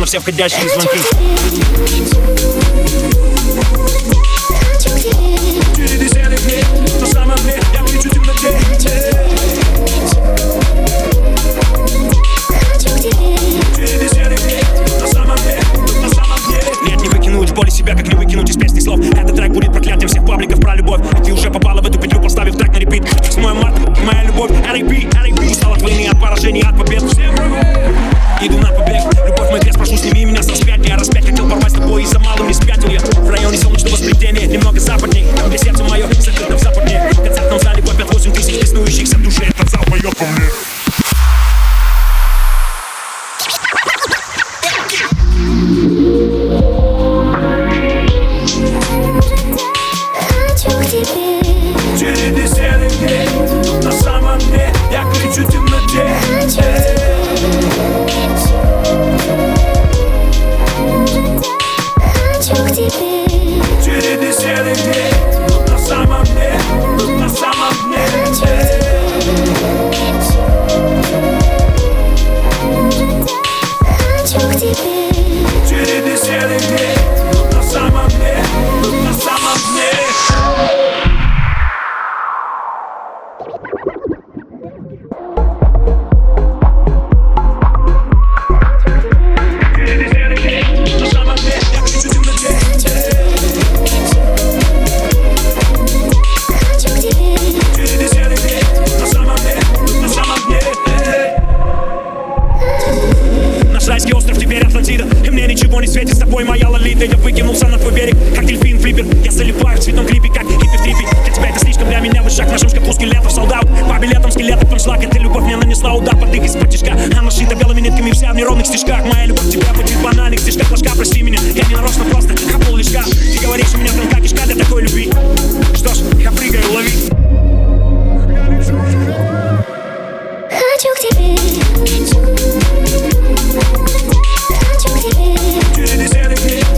все входящие звонки. Впереди серых дней, на самом деле я кричу в темноте. Впереди серых дней, на самом деле. Нет, не выкинуть боли себя, как не выкинуть из песни слов. Этот трек будет проклятием всех пабликов про любовь. И ты уже попала в эту петлю, поставив трек на репит. 8 марта, моя любовь, R.I.P. Устал от войны, от поражений, от побед. Иду на побег, любовь мой крест, прошу, сними меня с распятия. Я распять хотел порвать с тобой, из-за малым не спятил я. В районе солнечного сплетения, немного западней. Там, где сердце мое закрыто в западне. В концертном зале вопят 8 тысяч беснующихся в душе. Этот зал поет по мне. Впереди серых дней, на самом деле я кричу в темноте. Впереди серых дней, на самом деле, на самом деле. Впереди серых дней, на самом деле, на самом деле. Райский остров, теперь Атлантида. И мне ничего не светит, с тобой моя лолита. Я выкинулся на твой берег, как дельфин флиппер. Я заливаю в цветном клипе, как хиппи в трипе. Для тебя это слишком, для меня вышаг. В нашем шкафу скелетов солдат. По билетам скелетов панчлаг. Эта любовь мне нанесла удар под их из-под тяжка. Она шита белыми нитками, вся в неровных стежках. Моя любовь к тебе будет в банальных стежках. Флажка, прости меня, я не нарочно, просто хапнул лишка. Ты говоришь, у меня тонка кишка для такой любви. Что ж, я прыгаю, лови. Хочу к тебе. Впереди серых дней,